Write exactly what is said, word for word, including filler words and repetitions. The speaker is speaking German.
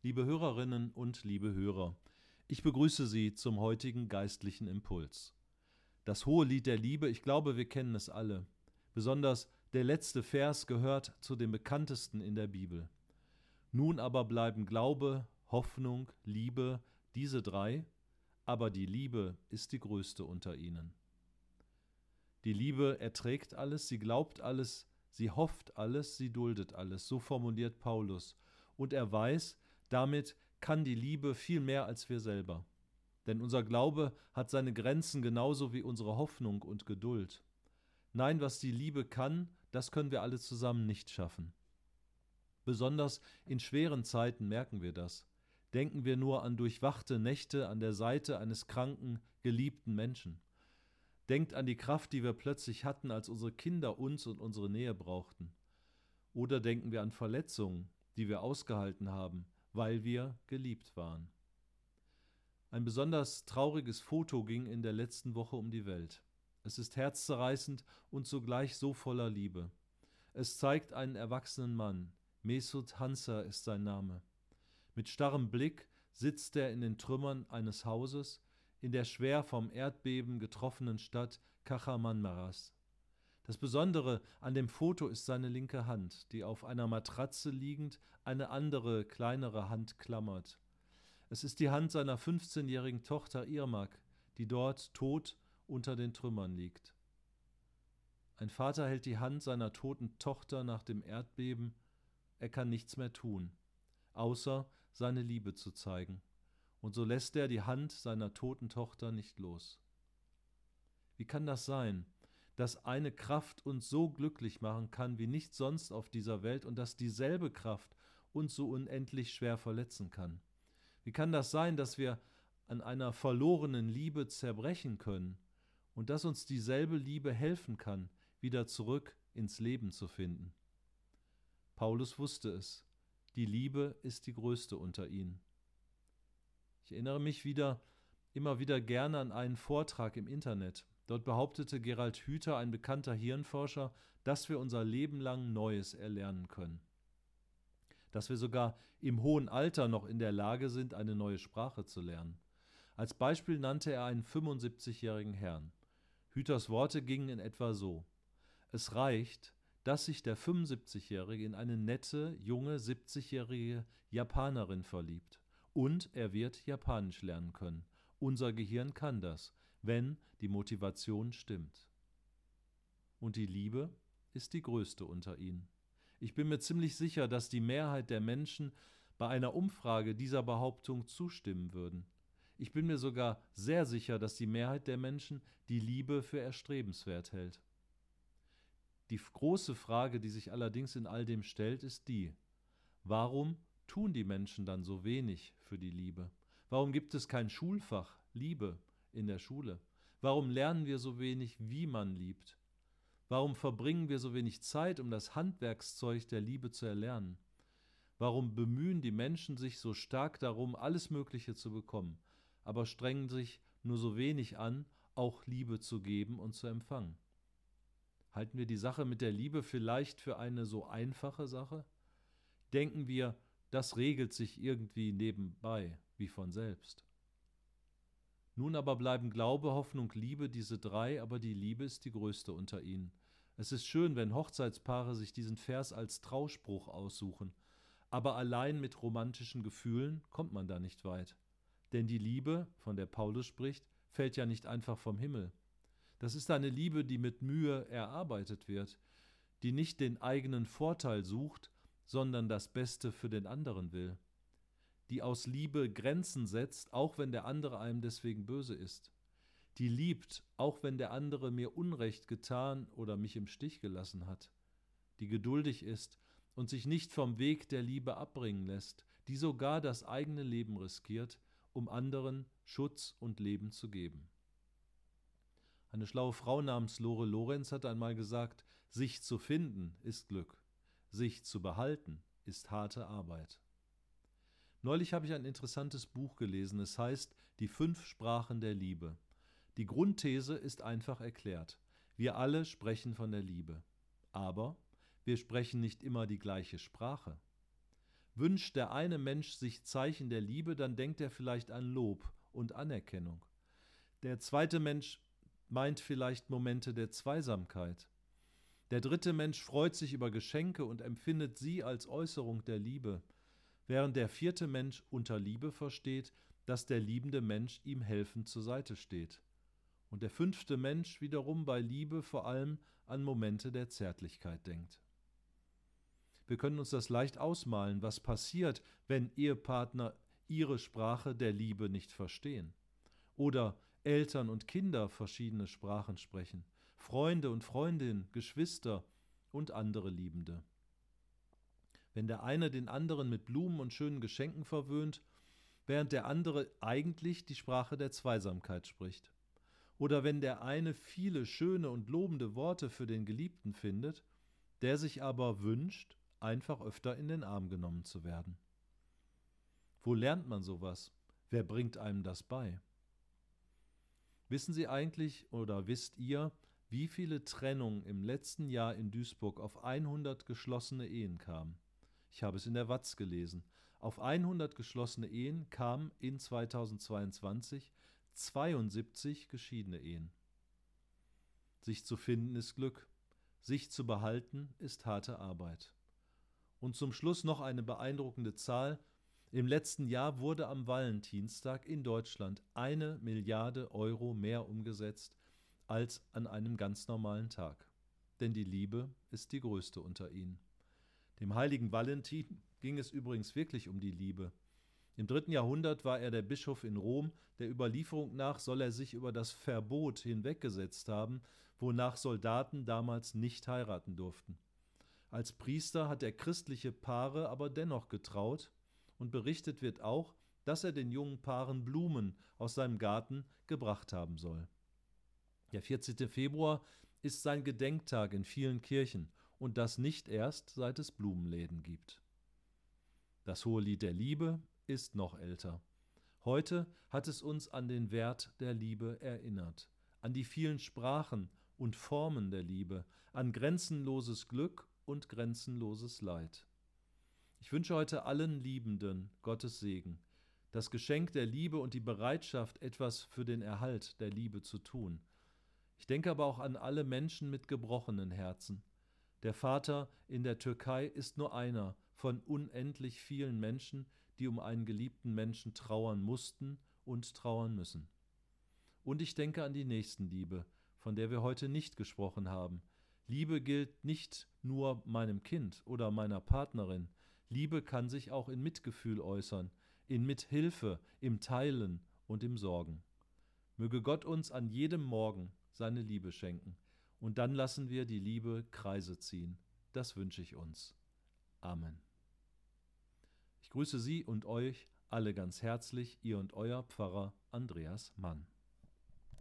Liebe Hörerinnen und liebe Hörer, ich begrüße Sie zum heutigen geistlichen Impuls. Das Hohelied der Liebe, ich glaube, wir kennen es alle. Besonders der letzte Vers gehört zu den bekanntesten in der Bibel. Nun aber bleiben Glaube, Hoffnung, Liebe, diese drei, aber die Liebe ist die größte unter ihnen. Die Liebe erträgt alles, sie glaubt alles, sie hofft alles, sie duldet alles, so formuliert Paulus. Und er weiß, damit kann die Liebe viel mehr als wir selber. Denn unser Glaube hat seine Grenzen genauso wie unsere Hoffnung und Geduld. Nein, was die Liebe kann, das können wir alle zusammen nicht schaffen. Besonders in schweren Zeiten merken wir das. Denken wir nur an durchwachte Nächte an der Seite eines kranken, geliebten Menschen. Denkt an die Kraft, die wir plötzlich hatten, als unsere Kinder uns und unsere Nähe brauchten. Oder denken wir an Verletzungen, die wir ausgehalten haben, weil wir geliebt waren. Ein besonders trauriges Foto ging in der letzten Woche um die Welt. Es ist herzzerreißend und zugleich so voller Liebe. Es zeigt einen erwachsenen Mann. Mesut Hansa ist sein Name. Mit starrem Blick sitzt er in den Trümmern eines Hauses in der schwer vom Erdbeben getroffenen Stadt Kahramanmaras. Das Besondere an dem Foto ist seine linke Hand, die auf einer Matratze liegend eine andere, kleinere Hand klammert. Es ist die Hand seiner fünfzehnjährigen Tochter Irmak, die dort tot unter den Trümmern liegt. Ein Vater hält die Hand seiner toten Tochter nach dem Erdbeben. Er kann nichts mehr tun, außer seine Liebe zu zeigen. Und so lässt er die Hand seiner toten Tochter nicht los. Wie kann das sein, dass eine Kraft uns so glücklich machen kann wie nichts sonst auf dieser Welt und dass dieselbe Kraft uns so unendlich schwer verletzen kann? Wie kann das sein, dass wir an einer verlorenen Liebe zerbrechen können und dass uns dieselbe Liebe helfen kann, wieder zurück ins Leben zu finden? Paulus wusste es. Die Liebe ist die größte unter ihnen. Ich erinnere mich wieder, immer wieder gerne an einen Vortrag im Internet. Dort behauptete Gerald Hüther, ein bekannter Hirnforscher, dass wir unser Leben lang Neues erlernen können. Dass wir sogar im hohen Alter noch in der Lage sind, eine neue Sprache zu lernen. Als Beispiel nannte er einen fünfundsiebzigjährigen Herrn. Hüthers Worte gingen in etwa so: Es reicht, dass sich der fünfundsiebzigjährige in eine nette, junge, siebzigjährige Japanerin verliebt. Und er wird Japanisch lernen können. Unser Gehirn kann das, wenn die Motivation stimmt. Und die Liebe ist die größte unter ihnen. Ich bin mir ziemlich sicher, dass die Mehrheit der Menschen bei einer Umfrage dieser Behauptung zustimmen würden. Ich bin mir sogar sehr sicher, dass die Mehrheit der Menschen die Liebe für erstrebenswert hält. Die große Frage, die sich allerdings in all dem stellt, ist die: Warum tun die Menschen dann so wenig für die Liebe? Warum gibt es kein Schulfach Liebe in der Schule? Warum lernen wir so wenig, wie man liebt? Warum verbringen wir so wenig Zeit, um das Handwerkszeug der Liebe zu erlernen? Warum bemühen die Menschen sich so stark darum, alles Mögliche zu bekommen, aber strengen sich nur so wenig an, auch Liebe zu geben und zu empfangen? Halten wir die Sache mit der Liebe vielleicht für eine so einfache Sache? Denken wir, das regelt sich irgendwie nebenbei, wie von selbst. Nun aber bleiben Glaube, Hoffnung, Liebe, diese drei, aber die Liebe ist die größte unter ihnen. Es ist schön, wenn Hochzeitspaare sich diesen Vers als Trauspruch aussuchen, aber allein mit romantischen Gefühlen kommt man da nicht weit. Denn die Liebe, von der Paulus spricht, fällt ja nicht einfach vom Himmel. Das ist eine Liebe, die mit Mühe erarbeitet wird, die nicht den eigenen Vorteil sucht, sondern das Beste für den anderen will, die aus Liebe Grenzen setzt, auch wenn der andere einem deswegen böse ist, die liebt, auch wenn der andere mir Unrecht getan oder mich im Stich gelassen hat, die geduldig ist und sich nicht vom Weg der Liebe abbringen lässt, die sogar das eigene Leben riskiert, um anderen Schutz und Leben zu geben. Eine schlaue Frau namens Lore Lorenz hat einmal gesagt, sich zu finden ist Glück. Sich zu behalten ist harte Arbeit. Neulich habe ich ein interessantes Buch gelesen. Es heißt Die fünf Sprachen der Liebe. Die Grundthese ist einfach erklärt. Wir alle sprechen von der Liebe. Aber wir sprechen nicht immer die gleiche Sprache. Wünscht der eine Mensch sich Zeichen der Liebe, dann denkt er vielleicht an Lob und Anerkennung. Der zweite Mensch meint vielleicht Momente der Zweisamkeit. Der dritte Mensch freut sich über Geschenke und empfindet sie als Äußerung der Liebe, während der vierte Mensch unter Liebe versteht, dass der liebende Mensch ihm helfend zur Seite steht. Und der fünfte Mensch wiederum bei Liebe vor allem an Momente der Zärtlichkeit denkt. Wir können uns das leicht ausmalen, was passiert, wenn Ehepartner ihre Sprache der Liebe nicht verstehen. Oder Eltern und Kinder verschiedene Sprachen sprechen, Freunde und Freundinnen, Geschwister und andere Liebende. Wenn der eine den anderen mit Blumen und schönen Geschenken verwöhnt, während der andere eigentlich die Sprache der Zweisamkeit spricht. Oder wenn der eine viele schöne und lobende Worte für den Geliebten findet, der sich aber wünscht, einfach öfter in den Arm genommen zu werden. Wo lernt man sowas? Wer bringt einem das bei? Wissen Sie eigentlich oder wisst ihr, wie viele Trennungen im letzten Jahr in Duisburg auf hundert geschlossene Ehen kamen? Ich habe es in der Watz gelesen. Auf hundert geschlossene Ehen kamen in zweitausendzweiundzwanzig zweiundsiebzig geschiedene Ehen. Sich zu finden ist Glück, sich zu behalten ist harte Arbeit. Und zum Schluss noch eine beeindruckende Zahl. Im letzten Jahr wurde am Valentinstag in Deutschland eine Milliarde Euro mehr umgesetzt als an einem ganz normalen Tag. Denn die Liebe ist die größte unter ihnen. Dem heiligen Valentin ging es übrigens wirklich um die Liebe. Im dritten Jahrhundert war er der Bischof in Rom. Der Überlieferung nach soll er sich über das Verbot hinweggesetzt haben, wonach Soldaten damals nicht heiraten durften. Als Priester hat er christliche Paare aber dennoch getraut, und berichtet wird auch, dass er den jungen Paaren Blumen aus seinem Garten gebracht haben soll. Der vierzehnte Februar ist sein Gedenktag in vielen Kirchen, und das nicht erst, seit es Blumenläden gibt. Das Hohelied der Liebe ist noch älter. Heute hat es uns an den Wert der Liebe erinnert, an die vielen Sprachen und Formen der Liebe, an grenzenloses Glück und grenzenloses Leid. Ich wünsche heute allen Liebenden Gottes Segen, das Geschenk der Liebe und die Bereitschaft, etwas für den Erhalt der Liebe zu tun. Ich denke aber auch an alle Menschen mit gebrochenen Herzen. Der Vater in der Türkei ist nur einer von unendlich vielen Menschen, die um einen geliebten Menschen trauern mussten und trauern müssen. Und ich denke an die Nächstenliebe, von der wir heute nicht gesprochen haben. Liebe gilt nicht nur meinem Kind oder meiner Partnerin. Liebe kann sich auch in Mitgefühl äußern, in Mithilfe, im Teilen und im Sorgen. Möge Gott uns an jedem Morgen seine Liebe schenken. Und dann lassen wir die Liebe Kreise ziehen. Das wünsche ich uns. Amen. Ich grüße Sie und euch alle ganz herzlich, ihr und euer Pfarrer Andreas Mann.